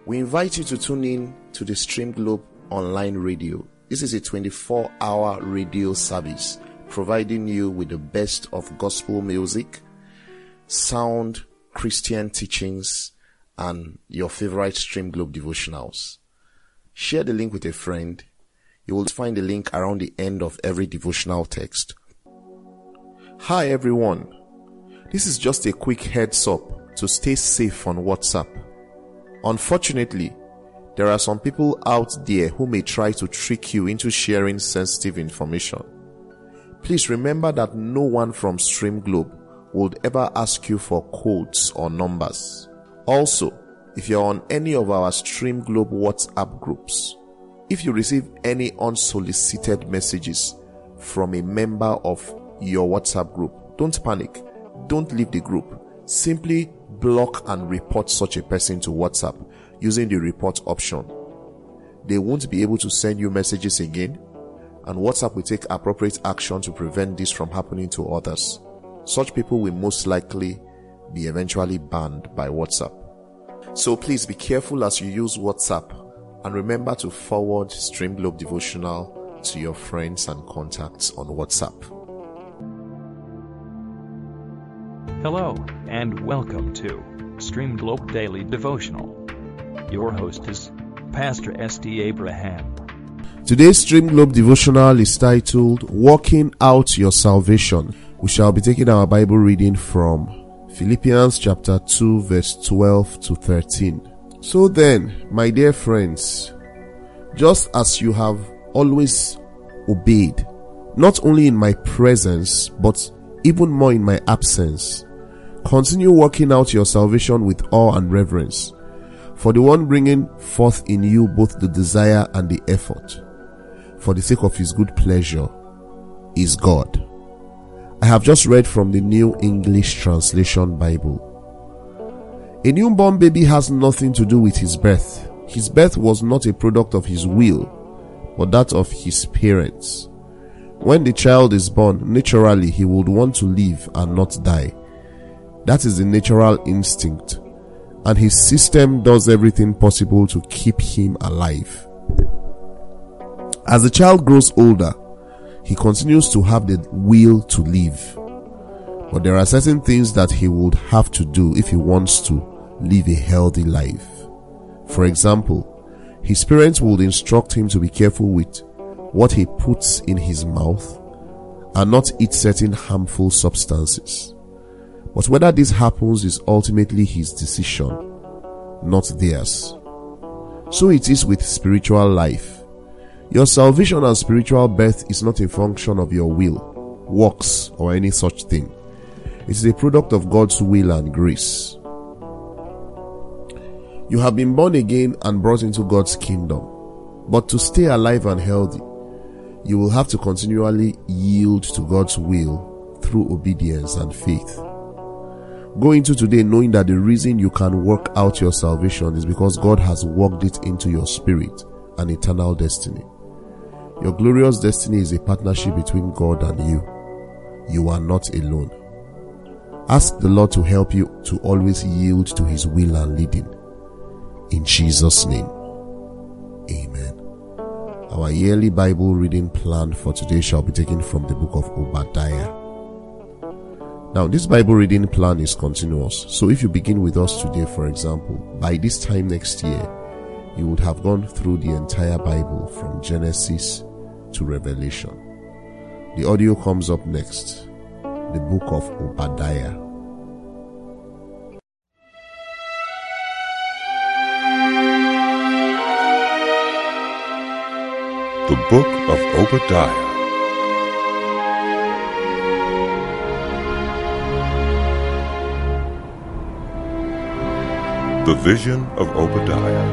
We invite you to tune in to the Stream Globe online radio. This is a 24-hour radio service providing you with the best of gospel music, sound Christian teachings, and your favorite Stream Globe devotionals. Share the link with a friend. You will find the link around the end of every devotional text. Hi everyone. This is just a quick heads up to stay safe on WhatsApp. Unfortunately, there are some people out there who may try to trick you into sharing sensitive information. Please remember that no one from Stream Globe would ever ask you for codes or numbers. Also, if you're on any of our Stream Globe WhatsApp groups, if you receive any unsolicited messages from a member of your WhatsApp group, don't panic. Don't leave the group. Simply block and report such a person to WhatsApp using the report option. They won't be able to send you messages again, and WhatsApp will take appropriate action to prevent this from happening to others. Such people will most likely be eventually banned by WhatsApp. So please be careful as you use WhatsApp, and remember to forward Stream Globe Devotional to your friends and contacts on WhatsApp. Hello, and welcome to Stream Globe Daily Devotional. Your host is Pastor S.D. Abraham. Today's Stream Globe Devotional is titled, Working Out Your Salvation. We shall be taking our Bible reading from Philippians chapter 2 verse 12 to 13. So then, my dear friends, just as you have always obeyed, not only in my presence, but even more in my absence, continue working out your salvation with awe and reverence, for the one bringing forth in you both the desire and the effort, for the sake of his good pleasure, is God. I have just read from the New English Translation Bible. A newborn baby has nothing to do with his birth. His birth was not a product of his will, but that of his parents. When the child is born, naturally he would want to live and not die. That is the natural instinct, and his system does everything possible to keep him alive. As the child grows older, he continues to have the will to live, but there are certain things that he would have to do if he wants to live a healthy life. For example, his parents would instruct him to be careful with what he puts in his mouth and not eat certain harmful substances. But whether this happens is ultimately his decision, not theirs. So it is with spiritual life. Your salvation and spiritual birth is not a function of your will, works, or any such thing. It is a product of God's will and grace. You have been born again and brought into God's kingdom. But to stay alive and healthy, you will have to continually yield to God's will through obedience and faith. Go into today knowing that the reason you can work out your salvation is because God has worked it into your spirit and eternal destiny. Your glorious destiny is a partnership between God and you. You are not alone. Ask the Lord to help you to always yield to his will and leading. In Jesus' name, amen. Our yearly Bible reading plan for today shall be taken from the book of Obadiah. Now, this Bible reading plan is continuous. So if you begin with us today, for example, by this time next year, you would have gone through the entire Bible from Genesis to Revelation. The audio comes up next. The book of Obadiah. The book of Obadiah. The vision of Obadiah.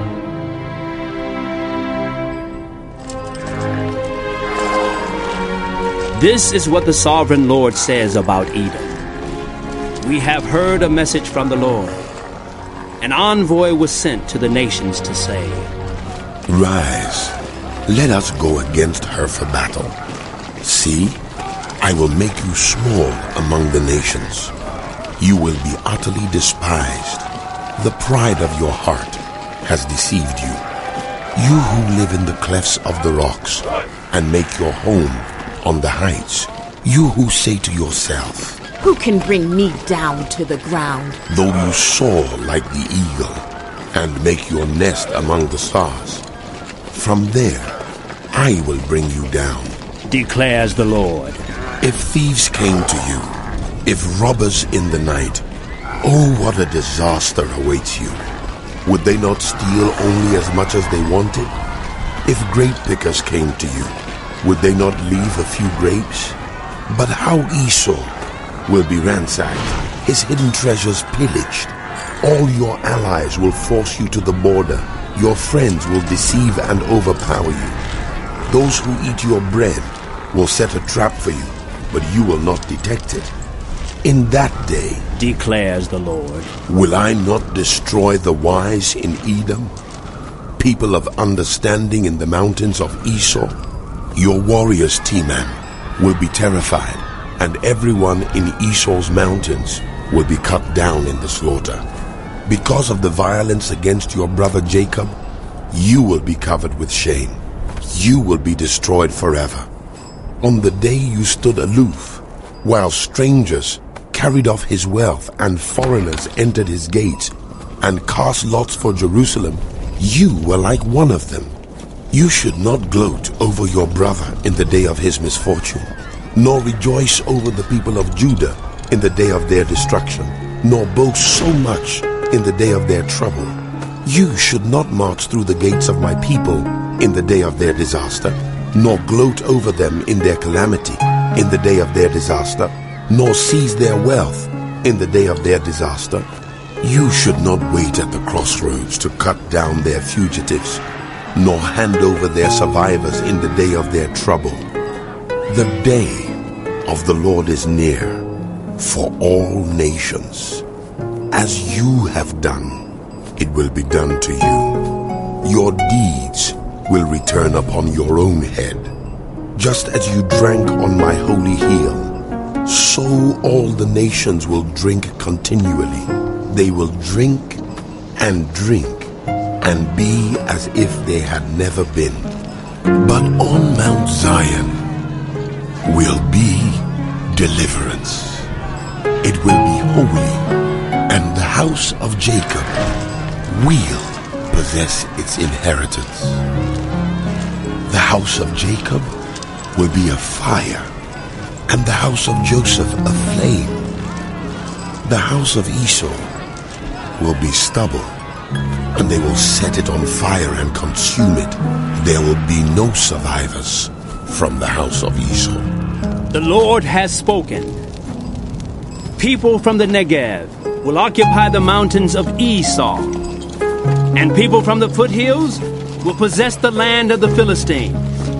This is what the sovereign Lord says about Edom. We have heard a message from the Lord. An envoy was sent to the nations to say, Rise, let us go against her for battle. See, I will make you small among the nations. You will be utterly despised, the pride of your heart, has deceived you. You who live in the clefts of the rocks and make your home on the heights. You who say to yourself, who can bring me down to the ground? Though you soar like the eagle and make your nest among the stars, from there I will bring you down, declares the Lord. If thieves came to you, if robbers in the night, oh, what a disaster awaits you. Would they not steal only as much as they wanted? If grape pickers came to you, would they not leave a few grapes? But how Esau will be ransacked, his hidden treasures pillaged. All your allies will force you to the border. Your friends will deceive and overpower you. Those who eat your bread will set a trap for you, but you will not detect it. In that day, declares the Lord, will I not destroy the wise in Edom, people of understanding in the mountains of Esau? Your warriors, Teman, will be terrified, and everyone in Esau's mountains will be cut down in the slaughter. Because of the violence against your brother Jacob, you will be covered with shame. You will be destroyed forever. On the day you stood aloof, while strangers carried off his wealth and foreigners entered his gates and cast lots for Jerusalem, you were like one of them. You should not gloat over your brother in the day of his misfortune, nor rejoice over the people of Judah in the day of their destruction, nor boast so much in the day of their trouble. You should not march through the gates of my people in the day of their disaster, nor gloat over them in their calamity in the day of their disaster, nor seize their wealth in the day of their disaster. You should not wait at the crossroads to cut down their fugitives, nor hand over their survivors in the day of their trouble. The day of the Lord is near for all nations. As you have done, it will be done to you. Your deeds will return upon your own head. Just as you drank on my holy hill, so all the nations will drink continually. They will drink and be as if they had never been. But on Mount Zion will be deliverance. It will be holy, and the house of Jacob will possess its inheritance. The house of Jacob will be a fire, and the house of Joseph a flame. The house of Esau will be stubble, and they will set it on fire and consume it. There will be no survivors from the house of Esau. The Lord has spoken. People from the Negev will occupy the mountains of Esau, and people from the foothills will possess the land of the Philistines.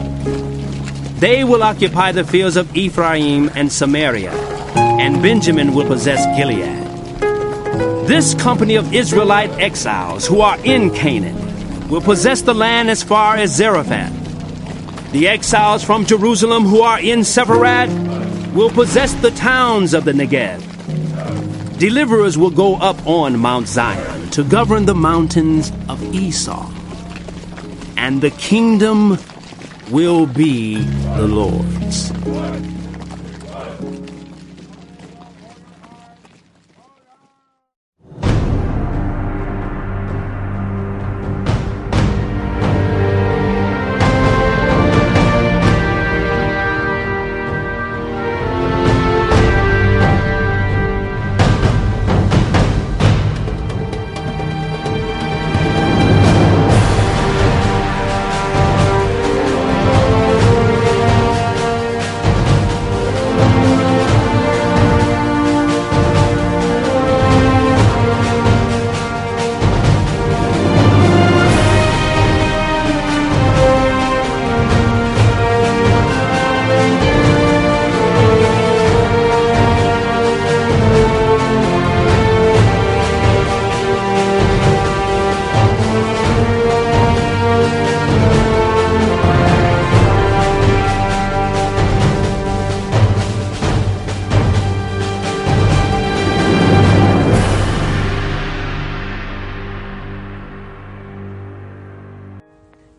They will occupy the fields of Ephraim and Samaria, and Benjamin will possess Gilead. This company of Israelite exiles who are in Canaan will possess the land as far as Zarephath. The exiles from Jerusalem who are in Sepharad will possess the towns of the Negev. Deliverers will go up on Mount Zion to govern the mountains of Esau, and the kingdom will be the Lord's.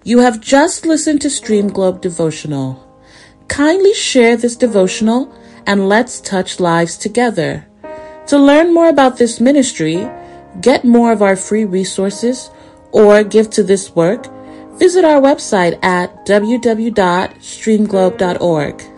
You have just listened to Stream Globe Devotional. Kindly share this devotional and let's touch lives together. To learn more about this ministry, get more of our free resources, or give to this work, visit our website at www.streamglobe.org.